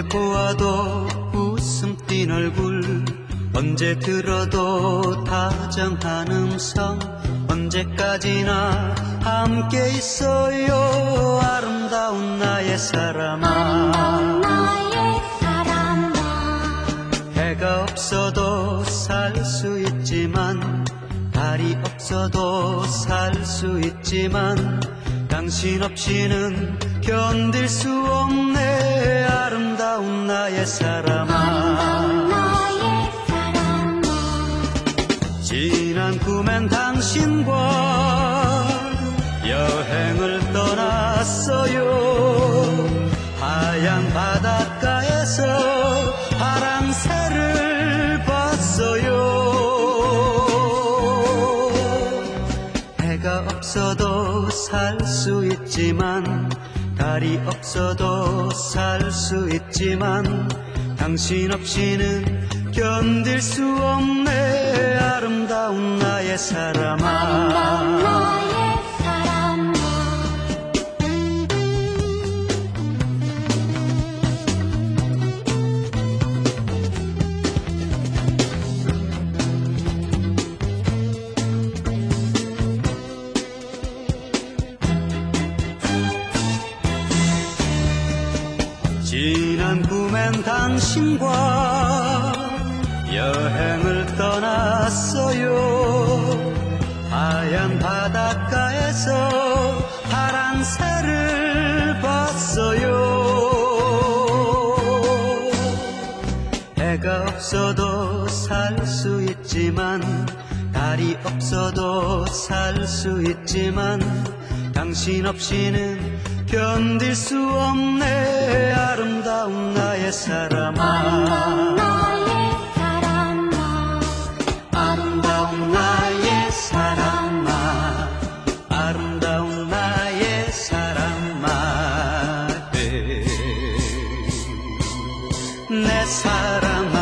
보아도 웃음 띤 얼굴, 언제 들어도 다정한 음성, 언제까지나 함께 있어요. 아름다운 나의 사람아, 해가 없어도 살 수 있지만, 달이 없어도 살 수 있지만, 당신 없이는 견딜 수 없네. 아름다운 나의 사람아, 지난 꿈엔 당신과 여행을 떠났어요. 하얀 바닷가에서 파랑새를 봤어요. 해가 없어도 살 수 있지만, 달이 없어도 살 수 있지만, 당신 없이는 견딜 수 없네. 아름다운 나의 사람아, 지난 꿈엔 당신과 여행을 떠났어요. 하얀 바닷가에서 파랑새를 봤어요. 해가 없어도 살 수 있지만, 달이 없어도 살 수 있지만, 당신 없이는 견딜 수 없네. 아름다운 나의 사람아, 아름다운 나의 사람아, 아름다운 나의 사람아, 내 사랑아.